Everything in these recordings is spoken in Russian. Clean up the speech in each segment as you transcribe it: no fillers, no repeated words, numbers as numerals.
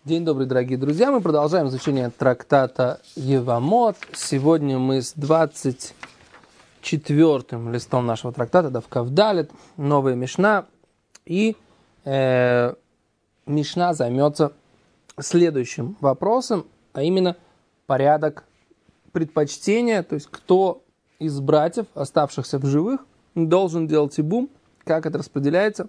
День добрый, дорогие друзья. Мы продолжаем изучение трактата Евамот. Сегодня мы с 24-м листом нашего трактата, Дав Кав Далет, новая Мишна. И Мишна займется следующим вопросом, а именно порядок предпочтения, то есть кто из братьев, оставшихся в живых, должен делать ибум, как это распределяется.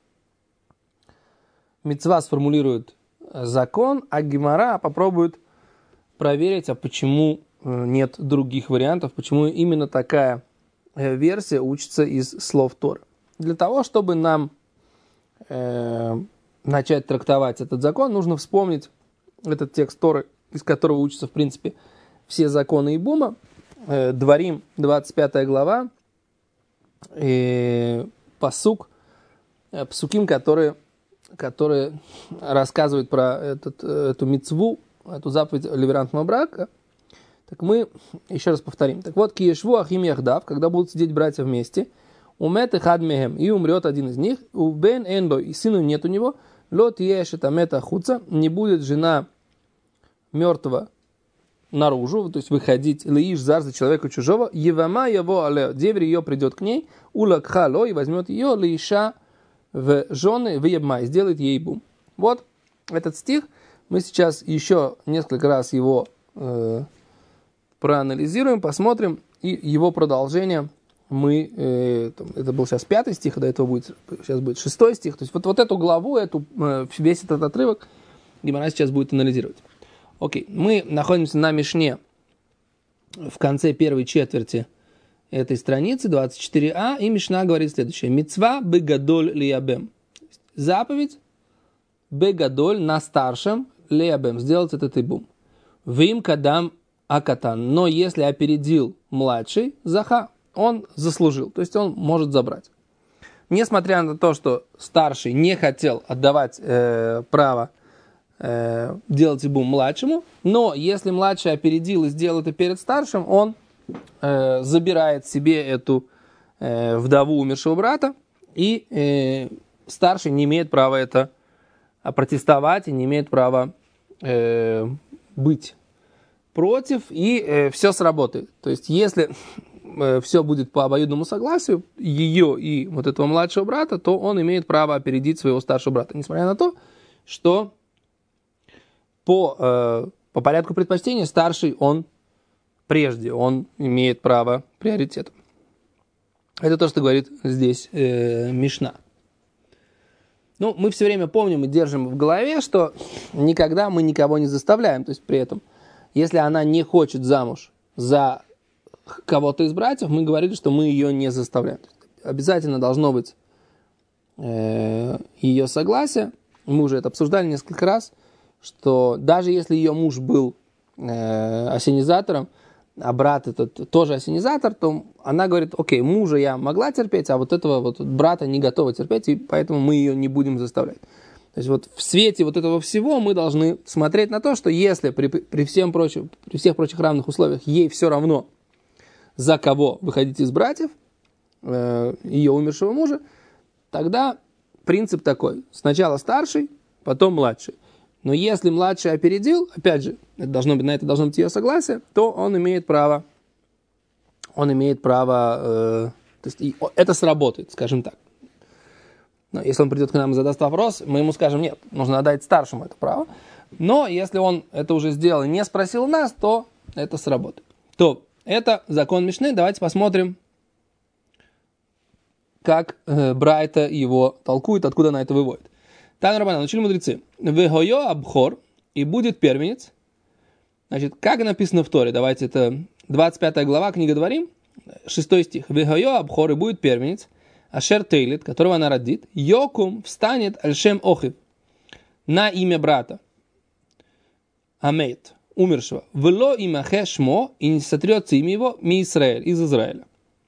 Мицва сформулирует закон, а Гемара попробует проверить, а почему нет других вариантов, почему именно такая версия учится из слов Торы. Для того, чтобы нам начать трактовать этот закон, нужно вспомнить этот текст Торы, из которого учатся, в принципе, все законы ибума. Дворим, 25 глава, пасуким, которые рассказывают про эту мицву, эту заповедь ливерантного брака. Так мы еще раз повторим. Так вот, киешву ахим яхдав, когда будут сидеть братья вместе, умет эхад мехем, и умрет один из них, у бен энбо, и сыну нет у него, лот ешет амета хуца, не будет жена мертвого наружу, то есть выходить, леиш зар за человека чужого, евама его але, деверь ее придет к ней, улакха ло, и возьмет ее, леиша в жены, в ебмай, сделает ей бум. Вот этот стих, мы сейчас еще несколько раз его проанализируем, посмотрим, и его продолжение это был сейчас 5 стих, до этого сейчас будет 6 стих, то есть вот эту главу, весь этот отрывок Гемара сейчас будет анализировать. Окей, мы находимся на Мишне в конце первой четверти этой страницы, 24а, и Мишна говорит следующее. Мицва бегадоль лиябем. Заповедь бегадоль на старшем лиябем. Сделать этот ибум. Вим кадам акатан. Но если опередил младший, заха, он заслужил. То есть он может забрать. Несмотря на то, что старший не хотел отдавать право делать ибум младшему, но если младший опередил и сделал это перед старшим, он забирает себе эту вдову умершего брата, и старший не имеет права это протестовать и не имеет права быть против, и все сработает. То есть, если все будет по обоюдному согласию ее и вот этого младшего брата, то он имеет право опередить своего старшего брата, несмотря на то, что по порядку предпочтения старший он имеет право приоритета. Это то, что говорит здесь Мишна. Ну, мы все время помним и держим в голове, что никогда мы никого не заставляем. То есть при этом, если она не хочет замуж за кого-то из братьев, мы говорили, что мы ее не заставляем. Обязательно должно быть ее согласие. Мы уже это обсуждали несколько раз, что даже если ее муж был ассенизатором, а брат этот тоже ассенизатор, то она говорит, окей, мужа я могла терпеть, а вот этого вот брата не готова терпеть, и поэтому мы ее не будем заставлять. То есть вот в свете вот этого всего мы должны смотреть на то, что если при всех прочих равных условиях ей все равно, за кого выходить из братьев, ее умершего мужа, тогда принцип такой. Сначала старший, потом младший. Но если младший опередил, опять же, на это должно быть ее согласие, то он имеет право, то есть это сработает, скажем так. Но если он придет к нам и задаст вопрос, мы ему скажем, нет, нужно отдать старшему это право. Но если он это уже сделал и не спросил нас, то это сработает. То это закон Мишны. Давайте посмотрим, как Брайта его толкует, откуда она это выводит. Тан Рабанан, учили мудрецы. Вегойо абхор, и будет первенец. Значит, как написано в Торе? Давайте, это 25 глава, книга Дворим, 6 стих. Вегойо абхор, и будет первенец. Ашер тейлит, которого она родит. Йокум встанет альшем охив, на имя брата. Амейт, умершего. Вело имахе шмо, и не сотрется имя его, ми Исраэль, из Израиля.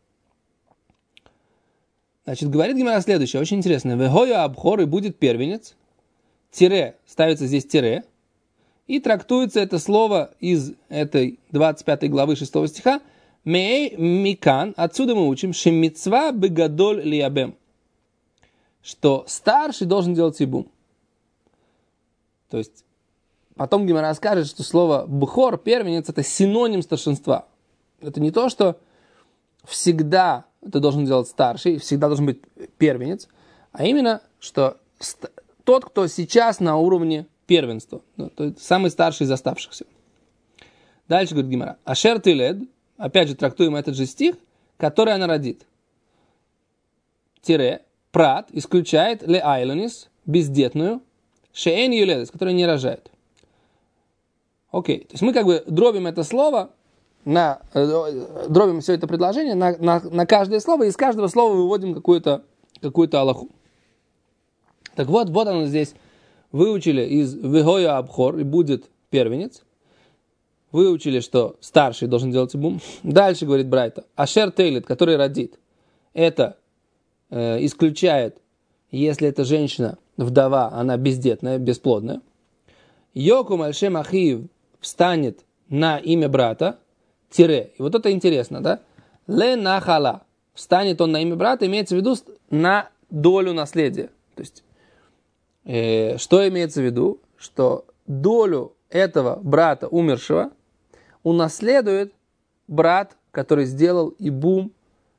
Значит, говорит Гемара следующее, очень интересно. Вегойо абхор, и будет первенец. Тире, ставится здесь тире. И трактуется это слово из этой 25 главы 6 стиха. Мей микан, отсюда мы учим, шемицва бегадоль лиябем. Что старший должен делать ибум. То есть потом Гемара скажет, что слово бхор, первенец, это синоним старшинства. Это не то, что всегда ты должен делать старший, всегда должен быть первенец, а именно, что тот, кто сейчас на уровне первенства, то есть самый старший из оставшихся. Дальше говорит Гемара. Ашер тилед, опять же трактуем этот же стих, который она родит. Тире, прат, исключает ле айлонис, бездетную, шеэн юледес, которая не рожает. Окей, то есть мы как бы дробим это слово, дробим все это предложение на каждое слово, и из каждого слова выводим какую-то алаху. Так вот оно здесь выучили из вегоя абхор, и будет первенец. Выучили, что старший должен делать ибум. Дальше говорит Брайта. Ашер тейлет, который родит, это исключает, если эта женщина, вдова, она бездетная, бесплодная. Йокум альшем ахиев встанет на имя брата, тире. И вот это интересно, да? Ле нахала. Встанет он на имя брата, имеется в виду на долю наследия. То есть, что имеется в виду? Что долю этого брата умершего унаследует брат, который сделал ибум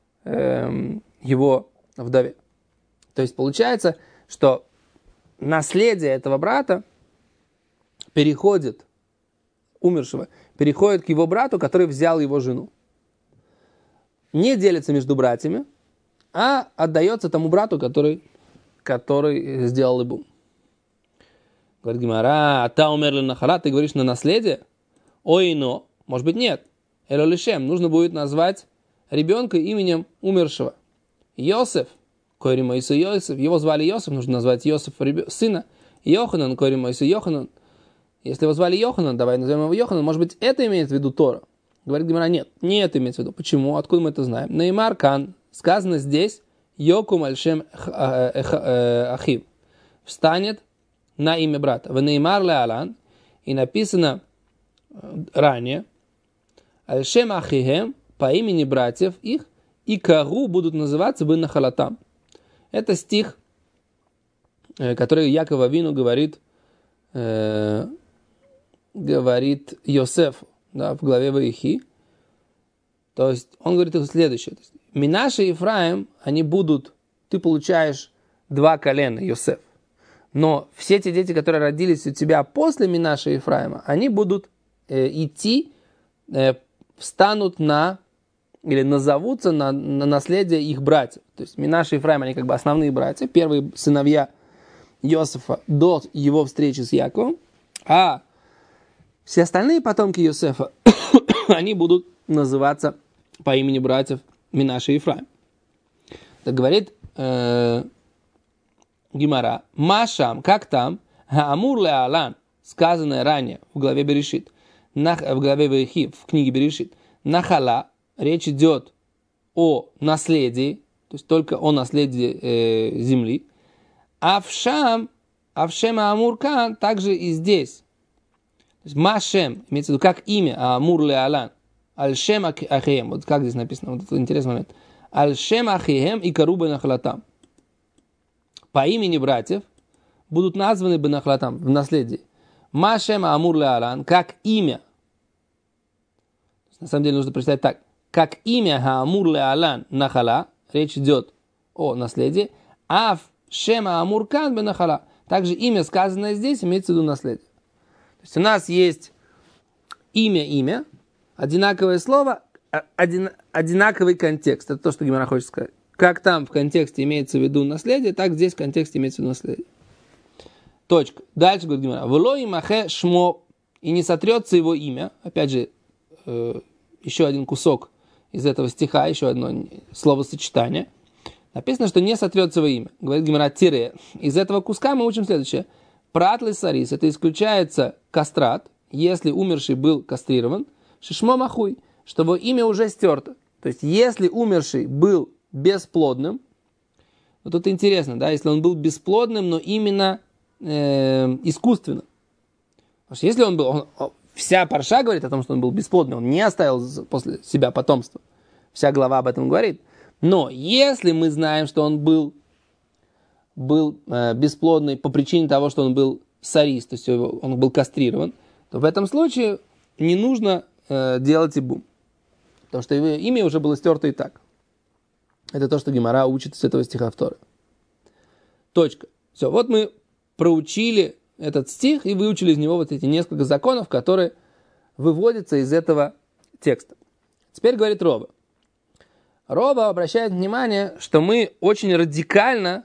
его вдове. То есть получается, что наследие этого брата умершего, переходит к его брату, который взял его жену. Не делится между братьями, а отдается тому брату, который сделал ибум. Говорит Гемара, а та умерли нахала, ты говоришь на наследие? Ой, но, может быть, нет. Элолишем, нужно будет назвать ребенка именем умершего. Йосеф, кори Моису Йосеф, его звали Йосеф, нужно назвать Йосеф сына. Йоханан, кори Моису Йоханан. Если его звали Йоханан, давай назовем его Йоханан, может быть, это имеет в виду Тора. Говорит Гемара, нет, не это имеется в виду. Почему? Откуда мы это знаем? Неймар кан, сказано здесь, Йокум альшем ахив, встанет на имя брата. Венеймар ле алан, и написано ранее, альшем ахихем, по имени братьев их, и кару будут называться бенахалатам. Это стих, который Яков Авину говорит Йосефу, да, в главе Ваихи. То есть он говорит следующее. Минаше и Ефраим, они будут, ты получаешь 2 колена, Йосеф. Но все те дети, которые родились у тебя после Минаше и Ефраима, они будут идти, встанут или назовутся на наследие их братьев. То есть Минаше и Ефраим, они как бы основные братья, первые сыновья Йосефа до его встречи с Яковом, а все остальные потомки Йосефа, они будут называться по имени братьев Минаше и Ефраим. Так говорит Гемара, Машам, как там, Хаамур ле алан, сказанное ранее в главе Берешит, в главе Ваихи, в книге Берешит, Нахала, речь идет о наследии, то есть только о наследии земли, Авшем Амуркан, также и здесь. То есть Машем, имеется в виду как имя, Амур ле алан, Альшем ахием, вот как здесь написано, вот это интересный момент. Альшем ахием и кару бенахлатам. По имени братьев будут названы бенахлатам в наследии. Машем Амур ле алан, как имя. На самом деле нужно прочитать так. Как имя Амур ле алан нахала, речь идет о наследии, Ав Шема Амуркан бенахала. Также имя, сказанное здесь, имеется в виду наследие. То есть у нас есть имя, одинаковое слово, одинаковый контекст. Это то, что Гемара хочет сказать. Как там в контексте имеется в виду наследие, так здесь в контексте имеется в виду наследие. Точка. Дальше говорит Гемара. Влой махе шмо, и не сотрется его имя. Опять же, еще один кусок из этого стиха, еще одно словосочетание. Написано, что не сотрется его имя. Говорит Гемара тире. Из этого куска мы учим следующее. Прат лисарис, это исключается кастрат, если умерший был кастрирован. Шишмо махуй, что его имя уже стерто. То есть, если умерший был бесплодным, вот тут интересно, да, если он был бесплодным, но именно искусственно. Потому что если он был, вся парша говорит о том, что он был бесплодным, он не оставил после себя потомство. Вся глава об этом говорит. Но если мы знаем, что он был бесплодный по причине того, что он был сарис, то есть он был кастрирован, то в этом случае не нужно делать ибум. Потому что его имя уже было стерто и так. Это то, что Гемара учит с этого стиха в Торе. Точка. Все, вот мы проучили этот стих и выучили из него вот эти несколько законов, которые выводятся из этого текста. Теперь говорит Рова. Рова обращает внимание, что мы очень радикально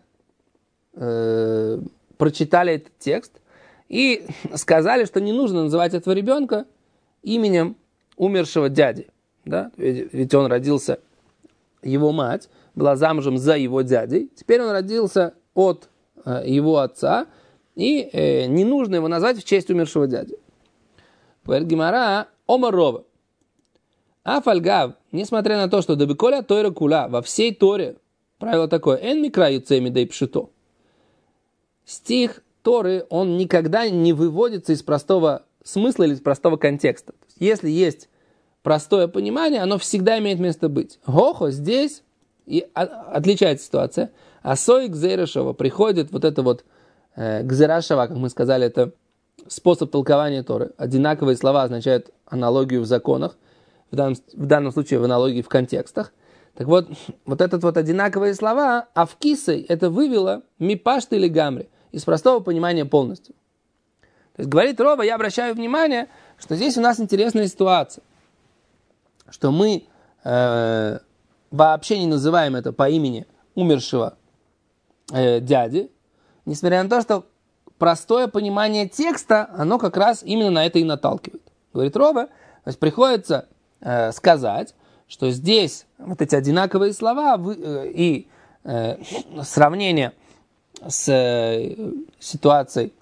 прочитали этот текст и сказали, что не нужно называть этого ребенка именем умершего дяди. Да? Ведь он родился, его мать была замужем за его дядей, теперь он родился от его отца, и не нужно его назвать в честь умершего дяди. Говорит Гемара, омар Рова. Афальгав, несмотря на то, что дабиколя тойра кула, во всей Торе правило такое, эн микра юцеми дей пшито. Стих Торы, он никогда не выводится из простого смысла или из простого контекста. Если есть простое понимание, оно всегда имеет место быть. Гохо здесь и отличается ситуация. Асой гзейрашова приходит вот это вот гзерашава, как мы сказали, это способ толкования Торы. Одинаковые слова означают аналогию в законах, в данном случае в аналогии в контекстах. Так вот, вот этот вот одинаковые слова, авкисой это вывело мипашты или гамри, из простого понимания полностью. То есть говорит Рова, я обращаю внимание, что здесь у нас интересная ситуация, что мы вообще не называем это по имени умершего дяди, несмотря на то, что простое понимание текста, оно как раз именно на это и наталкивает. Говорит Рова, то есть приходится сказать, что здесь вот эти одинаковые слова и сравнение с ситуацией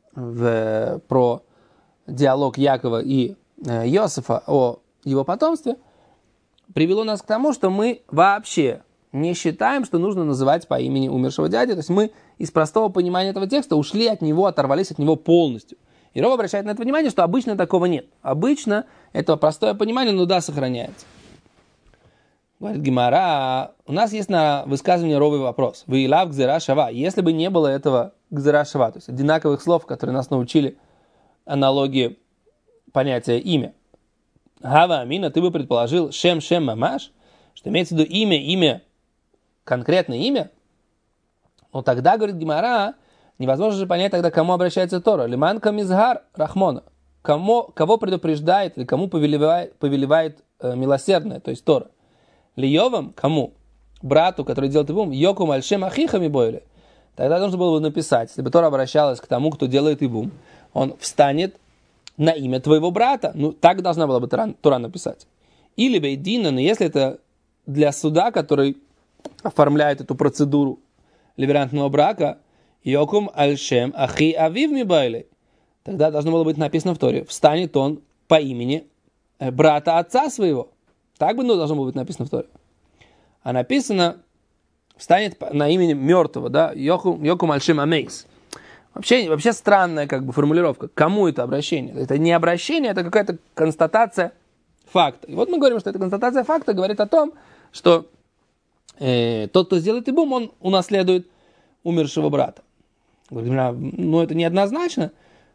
про диалог Якова и Иосифа о его потомстве привело нас к тому, что мы вообще не считаем, что нужно называть по имени умершего дяди. То есть мы из простого понимания этого текста ушли от него, оторвались от него полностью. И Рова обращает на это внимание, что обычно такого нет. Обычно это простое понимание, ну да, сохраняется. Говорит Гемара, у нас есть на высказывание Ровы вопрос. Веилав гзера шава. Если бы не было этого гзера шава, то есть одинаковых слов, которые нас научили аналогии понятия имя. Гава амина, ты бы предположил шем мамаш, что имеется в виду имя, конкретное имя. Но тогда, говорит Гемара, невозможно же понять тогда, кому обращается Тора. Лиман камизгар рахмона. Кого предупреждает или кому повелевает милосердное, то есть Тора. Лиевам, кому? Брату, который делает ибум, йокум альшем ахихами бойли. Тогда нужно было бы написать, если бы Тора обращалась к тому, кто делает ибум, он встанет на имя твоего брата. Ну, так должна была бы Тора написать. Или бейдина, но если это для суда, который оформляет эту процедуру либерантного брака, йокум альшем ахи авив мибайли. Тогда должно было быть написано в Торе, встанет он по имени брата отца своего. Так бы должно было быть написано в Торе. А написано, встанет на имени мертвого, да, йокум альшем амейс. Вообще странная как бы формулировка. Кому это обращение? Это не обращение, это какая-то констатация факта. И вот мы говорим, что эта констатация факта говорит о том, что тот, кто сделает ибум, он унаследует умершего брата. Говорит, ну это неоднозначно.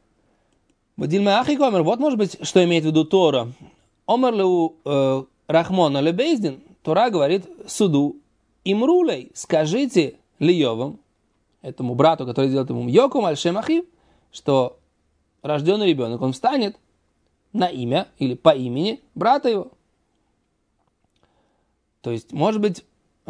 Вот может быть, что имеет в виду Тора. Омерлу Рахмон аль-Бейздин, Тора говорит суду, имрулей, скажите Лиевам, этому брату, который делает ему йокум аль-шем ахив, что рожденный ребенок, он встанет на имя или по имени брата его. То есть, может быть,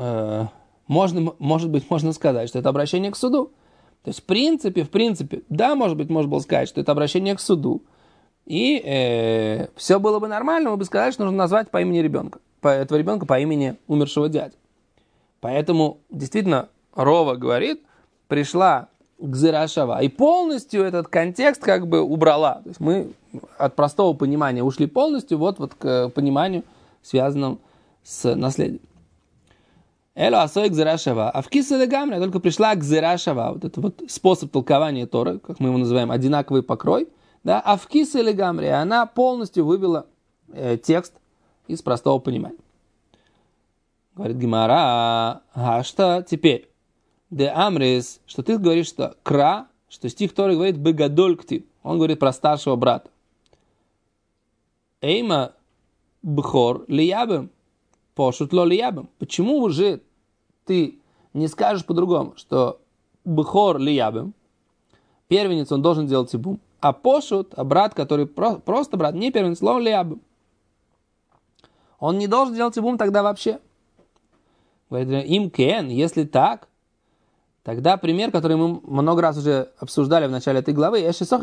можно сказать, что это обращение к суду. То есть, в принципе, да, может было сказать, что это обращение к суду. И все было бы нормально, мы бы сказали, что нужно назвать по имени ребенка, этого ребенка по имени умершего дяди. Поэтому, действительно, Рова говорит, пришла гзера шава, и полностью этот контекст как бы убрала. То есть мы от простого понимания ушли полностью вот к пониманию, связанному с наследием. Эло асой гзера шава, а в кисе гамре только пришла гзера шава, вот это вот способ толкования Торы, как мы его называем, одинаковый покрой, да, а в кисе или гамре она полностью вывела текст из простого понимания. Говорит Гемара, а что теперь? Де амрис, что ты говоришь, что кра что стих Торы говорит «бегадоль ктив». Он говорит про старшего брата. Эйма бхор лиябем, пошут ло лиябем. Почему же ты не скажешь по-другому, что бхор лиябем, первенец, он должен делать тибум, а пошут, а брат, который просто брат, не первенец, ло лиябем. Он не должен делать тибум тогда вообще. Говорит, им кен, если так, тогда пример, который мы много раз уже обсуждали в начале этой главы,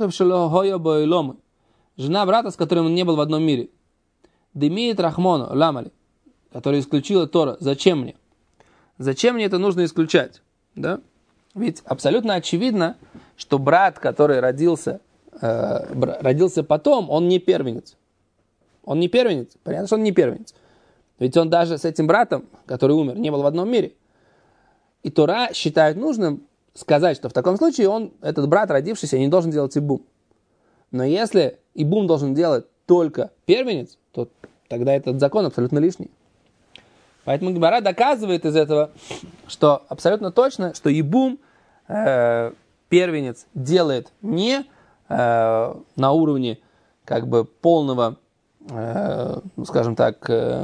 жена брата, с которым он не был в одном мире. Демиет Рахмону, ламали, который исключила Тора. Зачем мне? Зачем мне это нужно исключать? Да? Ведь абсолютно очевидно, что брат, который родился потом, он не первенец. Он не первенец. Понятно, что он не первенец. Ведь он даже с этим братом, который умер, не был в одном мире. И Тора считает нужным сказать, что в таком случае этот брат, родившийся, не должен делать ибум. Но если ибум должен делать только первенец, то тогда этот закон абсолютно лишний. Поэтому Гемара доказывает из этого, что абсолютно точно, что ибум первенец делает не на уровне как бы полного, скажем так,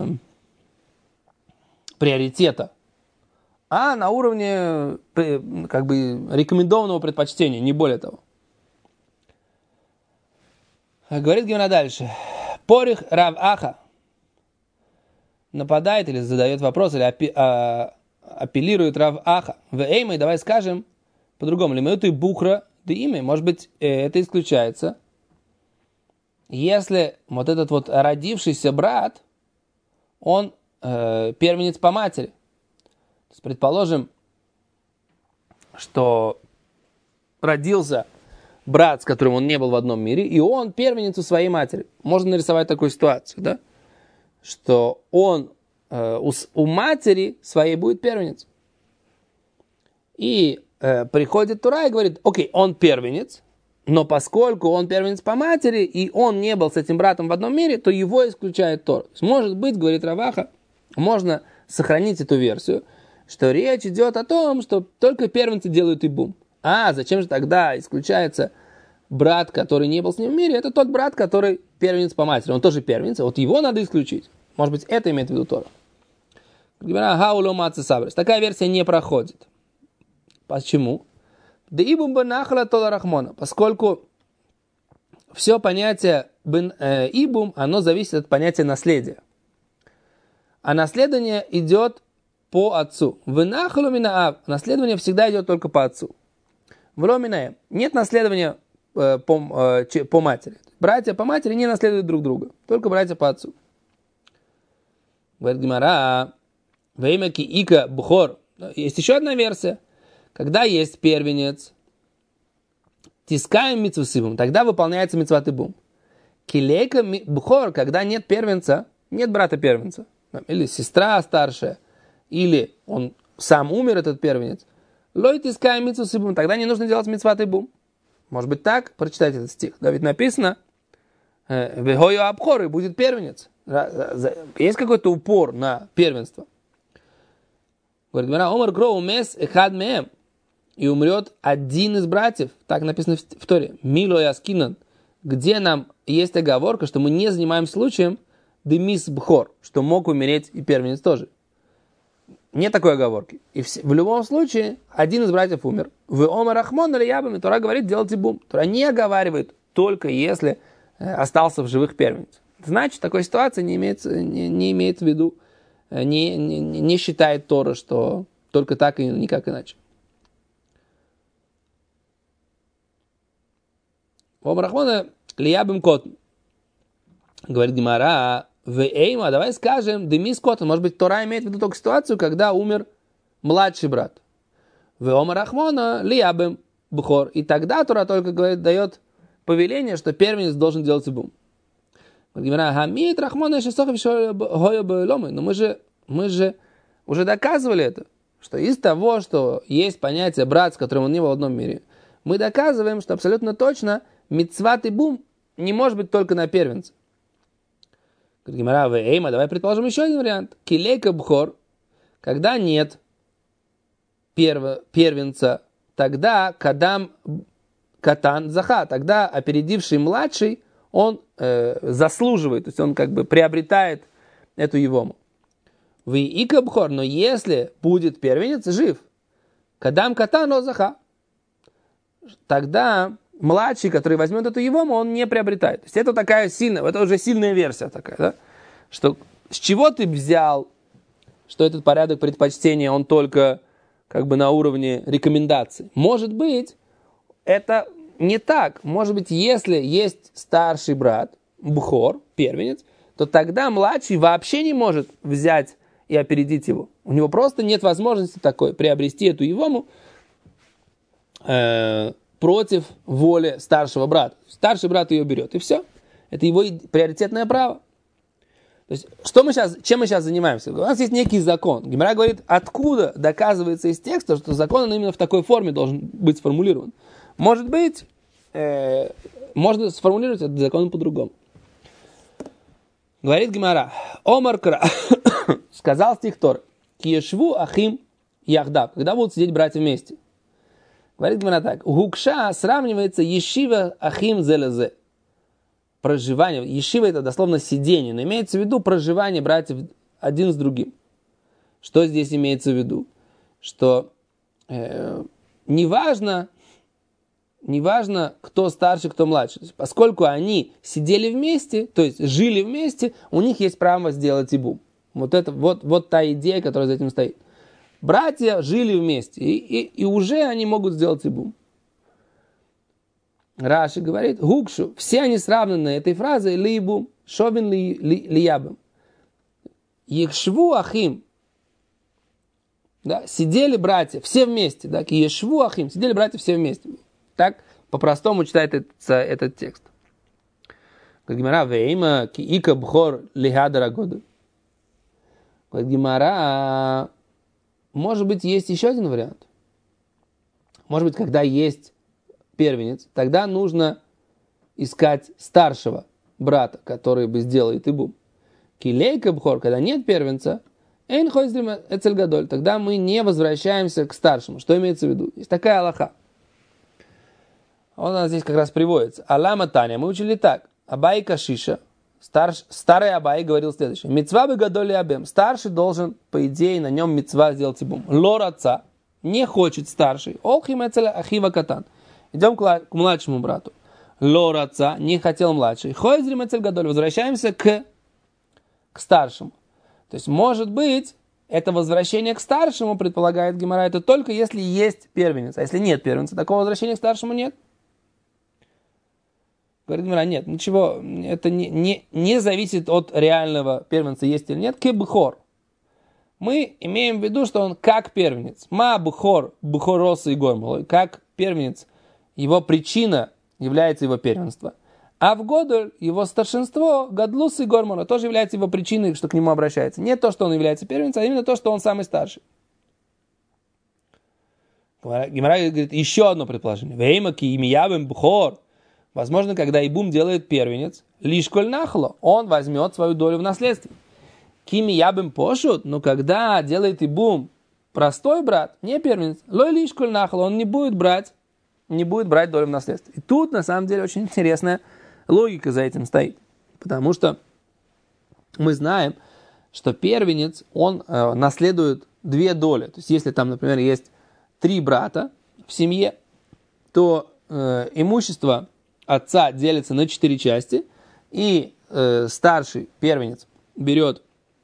приоритета, а на уровне как бы рекомендованного предпочтения, не более того. Говорит Гемара дальше. Порих Рав Аха нападает или задает вопрос, или апеллирует Рав Аха. В Эймой, давай скажем по-другому. Лимеюту и бухра да имя. Может быть, это исключается. Если вот этот вот родившийся брат, он первенец по матери. То есть, предположим, что родился брат, с которым он не был в одном мире, и он первенец у своей матери. Можно нарисовать такую ситуацию, да? Что он у матери своей будет первенец. И приходит Тора и говорит, окей, он первенец, но поскольку он первенец по матери, и он не был с этим братом в одном мире, то его исключает Тора. То есть, может быть, говорит Рав Аха, можно сохранить эту версию, что речь идет о том, что только первенцы делают ибум. А зачем же тогда исключается брат, который не был с ним в мире? Это тот брат, который первенец по матери. Он тоже первенец, вот его надо исключить. Может быть, это имеет в виду Тора. Такая версия не проходит. Почему? Поскольку все понятие ибум, оно зависит от понятия наследия. А наследование идет по отцу. Наследование всегда идет только по отцу. Нет наследования по матери. Братья по матери не наследуют друг друга. Только братья по отцу. Говорит Гемара, время ика бухор. Есть еще одна версия. Когда есть первенец, тискаем мицву сибум, тогда выполняется мицват ибум. Килейка бухор, когда нет первенца, нет брата первенца. Или сестра старшая, или он сам умер, этот первенец. Лой тискаем мицву сибум, тогда не нужно делать мицват ибум. Может быть так? Прочитайте этот стих. Да ведь написано, вегою абхор, и будет первенец. Есть какой-то упор на первенство. Говорит, Омар Кроу мес эхад меем, и умрет один из братьев. Так написано в Торе. Мило и Аскинан. Где нам есть оговорка, что мы не занимаем случаем демис бхор, что мог умереть и первенец тоже. Нет такой оговорки. И в любом случае, один из братьев умер. В Омар Рахмон или Ябам, и Тора говорит, делайте бум. Тора не оговаривает, только если остался в живых первенец. Значит, такой ситуации не имеет в виду, не считает Тора, что только так и никак иначе. Омар Рахмона Лиябим Кот. Говорит Гемара, Вейма, давай скажем, демис котон. Может быть, Тора имеет в виду только ситуацию, когда умер младший брат. Вейма Рахмона лиябем бухор. И тогда Тора только говорит, дает повеление, что первенец должен делать ибум. Хамид Рахмона шесохов хойо бэломы. Но мы же уже доказывали это, что из того, что есть понятие брат, с которым он не был в одном мире, мы доказываем, что абсолютно точно мицват ибум не может быть только на первенце. Давай предположим еще один вариант. Килейка бхор, когда нет первенца, тогда кадам катан заха. Тогда опередивший младший, он заслуживает, то есть он как бы приобретает эту ивому. Вы и кабхор, но если будет первенец жив, кадам катан о заха, тогда младший, который возьмет эту ивому, он не приобретает. То есть это такая сильная, это уже сильная версия такая, да? Что с чего ты взял, что этот порядок предпочтения, он только как бы на уровне рекомендаций. Может быть, это не так. Может быть, если есть старший брат, бхор, первенец, то тогда младший вообще не может взять и опередить его. У него просто нет возможности такой приобрести эту ивому против воли старшего брата. Старший брат ее берет, и все. Это его приоритетное право. То есть, чем мы сейчас занимаемся? У нас есть некий закон. Гемара говорит, откуда доказывается из текста, что закон он именно в такой форме должен быть сформулирован. Может быть, можно сформулировать этот закон по-другому. Говорит Гемара, Омар Кра, сказал стих Торы, Киешву ахим яхдав, когда будут сидеть братья вместе. Говорит Гемара так, Гукша сравнивается ешива ахим зелезе. Проживание. Ешива это дословно сидение, но имеется в виду проживание братьев один с другим. Что здесь имеется в виду? Что неважно, кто старше, кто младше. Поскольку они сидели вместе, то есть жили вместе, у них есть право сделать ибум. Вот та идея, которая за этим стоит. Братья жили вместе, и уже они могут сделать ибум. Раши говорит, гукшу, все они сравнены этой фразой либум, шовин лиябым. Ешву ахим, да, сидели братья все вместе, да, ешву ахим, сидели братья все вместе. Так по-простому читает этот текст. Говорит Гемара, вейма ки ика бхор лихадара году. Говорит Гемара, может быть, есть еще один вариант. Может быть, когда есть первенец, тогда нужно искать старшего брата, который бы сделал ибум. Килейка бхор, когда нет первенца, эйн хойзрим эцель гадоль, тогда мы не возвращаемся к старшему. Что имеется в виду? Есть такая алаха. Он у нас здесь как раз приводится. Алама Таня, мы учили так. Абай Кашиша, старый Абай говорил следующее. Мицва бы гадоли абем. Старший должен, по идее, на нем мицва сделать ибум. Лор отца, не хочет старший. Олхим эцель ахива катан. Идем к младшему брату. Лор отца, не хотел младший. Хойзрим эцель гадоль. Возвращаемся к старшему. То есть, может быть, это возвращение к старшему, предполагает Гемара, это только если есть первенец. А если нет первенца, такого возвращения к старшему нет. Говорит Гемара, нет, ничего, это не зависит от реального первенца, есть или нет. Кебхор. Мы имеем в виду, что он как первенец. Ма бхор, бхороса и гормол. Как первенец, его причина является его первенство. А в Годоль его старшинство, Гадлус и Гормона, тоже является его причиной, что к нему обращается. Не то, что он является первенцем, а именно то, что он самый старший. Гемара говорит, еще одно предположение. Веймаки имиявым бхор. Возможно, когда ибум делает первенец, лишь коль нахло, он возьмет свою долю в наследстве. Кими ябым пошут, но когда делает ибум простой брат, не первенец, лой лишь коль нахло, он не будет брать долю в наследстве. И тут, на самом деле, очень интересная логика за этим стоит. Потому что мы знаем, что первенец, он наследует 2 доли. То есть, если там, например, есть 3 брата в семье, то имущество отца делится на 4 части, и старший первенец берет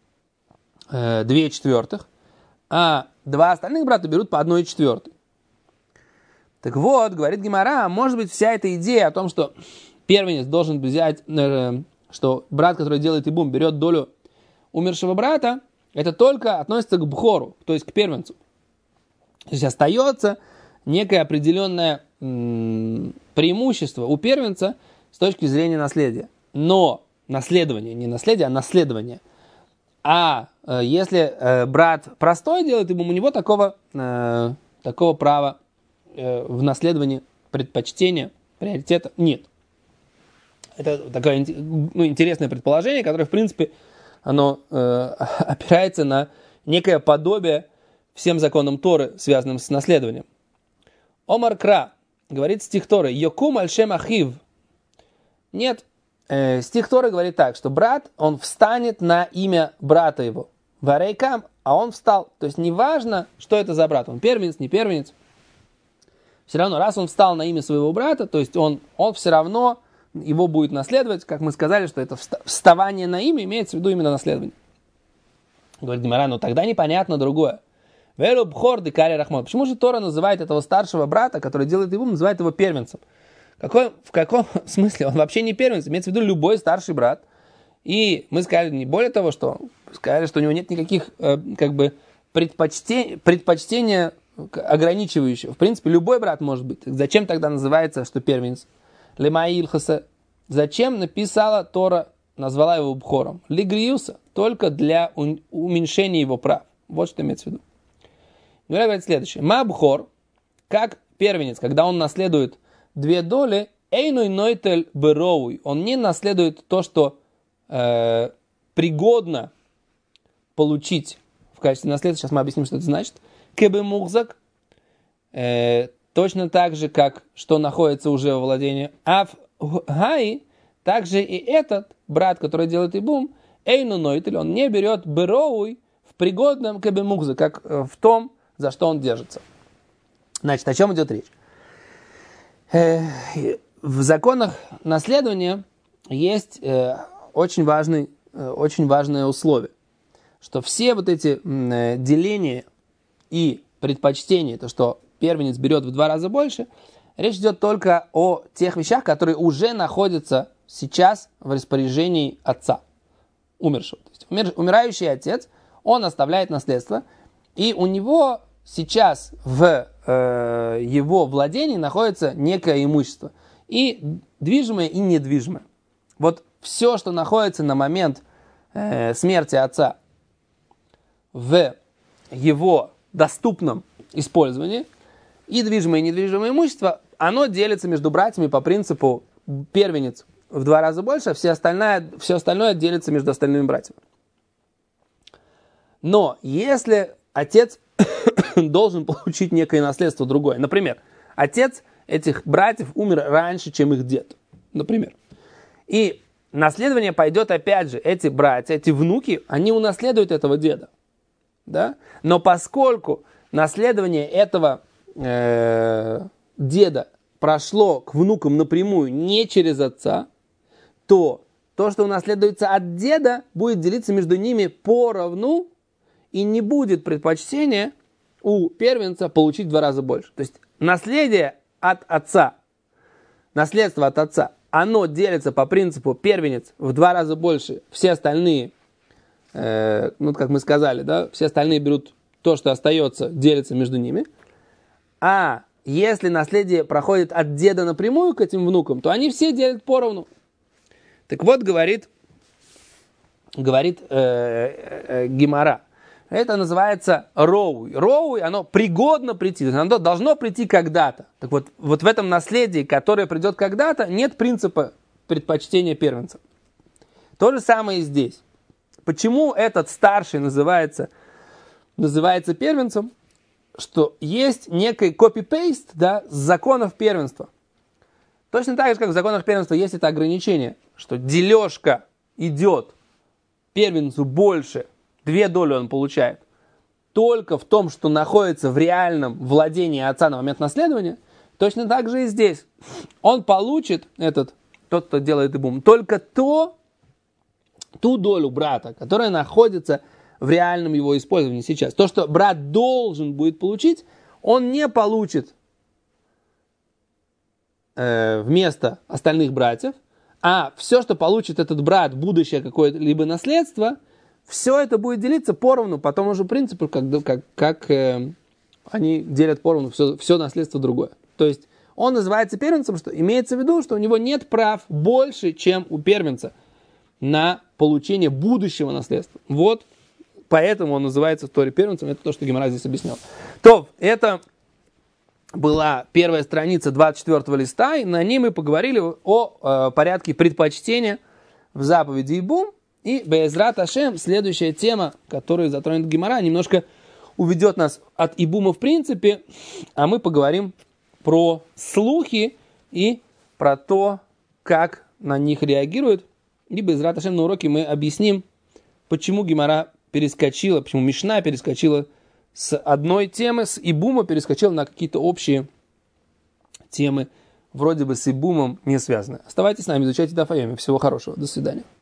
2/4, а 2 остальных брата берут по 1/4. Так вот, говорит Гемара, может быть, вся эта идея о том, что первенец должен взять, что брат, который делает ибум, берет долю умершего брата, это только относится к бхору, то есть к первенцу. То есть остается некое определенное преимущество у первенца с точки зрения наследия. Но наследование, не наследие, а наследование. А если брат простой делает ибум, у него такого права в наследовании предпочтения, приоритета нет. Это такое интересное предположение, которое, в принципе, оно опирается на некое подобие всем законам Торы, связанным с наследованием. Омар Кра, говорит стих Торы, Йокум аль-шем ахив. Нет, стих Торы говорит так, что брат, он встанет на имя брата его. Варейкам, а он встал. То есть неважно, что это за брат, он первенец, не первенец. Все равно, раз он встал на имя своего брата, то есть он все равно его будет наследовать, как мы сказали, что это вставание на имя имеется в виду именно наследование. Говорит Гемара, ну тогда непонятно другое. Велу бхор декари рахмон. Почему же Тора называет этого старшего брата, который делает его, называет его первенцем? В каком смысле? Он вообще не первенец, имеется в виду любой старший брат. И мы сказали, не более того, что сказали, что у него нет никаких предпочтения ограничивающего. В принципе, любой брат может быть. Зачем тогда называется, что первенец? Лемаильхаса. Зачем написала Тора, назвала его бхором? Лигриуса. Только для уменьшения его прав. Вот что имеется в виду. Гемара говорит следующее. Ма бхор, как первенец, когда он наследует 2 доли, эйной нойтель бероуй. Он не наследует то, что пригодно получить в качестве наследства. Сейчас мы объясним, что это значит. Кебе мухзак. Точно так же, как что находится уже во владении. А в гай, также и этот брат, который делает ибум, эйну нойтель, он не берет бероуй в пригодном кебе мухзак, как в том, за что он держится. Значит, о чем идет речь? В законах наследования есть очень важное условие, что все вот эти деления и предпочтения, то, что первенец берет в 2 раза больше, речь идет только о тех вещах, которые уже находятся сейчас в распоряжении отца, умершего. То есть умирающий отец, он оставляет наследство, и у него сейчас в его владении находится некое имущество, и движимое, и недвижимое. Вот все, что находится на момент смерти отца в его доступном использовании, и движимое, и недвижимое имущество, оно делится между братьями по принципу первенец в 2 раза больше, а все остальное делится между остальными братьями. Но если отец должен получить некое наследство другое, например, отец этих братьев умер раньше, чем их дед, например, и наследование пойдет опять же, эти братья, эти внуки, они унаследуют этого деда, да? Но поскольку наследование этого деда прошло к внукам напрямую, не через отца, то, что унаследуется от деда, будет делиться между ними поровну, и не будет предпочтения у первенца получить в 2 раза больше. То есть наследие от отца, наследство от отца, оно делится по принципу первенец в 2 раза больше, все остальные, как мы сказали, да, все остальные берут то, что остается, делится между ними. А если наследие проходит от деда напрямую к этим внукам, то они все делят поровну. Так вот, говорит Гемара, это называется роуй. Роуй, оно пригодно прийти, оно должно прийти когда-то. Так вот в этом наследии, которое придет когда-то, нет принципа предпочтения первенца. То же самое и здесь. Почему этот старший называется первенцем? Что есть некий копи-пейст, да, с законов первенства. Точно так же, как в законах первенства есть это ограничение, что дележка идет первенцу больше, 2 доли он получает, только в том, что находится в реальном владении отца на момент наследования, точно так же и здесь. Он получит, тот, кто делает ибум, только ту долю брата, которая находится в реальном его использовании сейчас. То, что брат должен будет получить, он не получит вместо остальных братьев, а все, что получит этот брат, будущее какое-либо наследство, все это будет делиться поровну по тому же принципу, как они делят поровну все наследство другое. То есть он называется первенцем, что имеется в виду, что у него нет прав больше, чем у первенца на получение будущего наследства. Вот поэтому он называется в Торе первенцем. Это то, что Гемара здесь объяснял. То, это была первая страница 24-го листа, и на ней мы поговорили о порядке предпочтения в заповеди Ибум. И Беэзрат Ашем, следующая тема, которую затронет Гемара, немножко уведет нас от Ибума в принципе, а мы поговорим про слухи и про то, как на них реагируют. И Безрат Ашем на уроке мы объясним, почему Гемара перескочила, почему Мишна перескочила с одной темы, с Ибума перескочила на какие-то общие темы, вроде бы с Ибумом не связаны. Оставайтесь с нами, изучайте Даф Йоми. Всего хорошего. До свидания.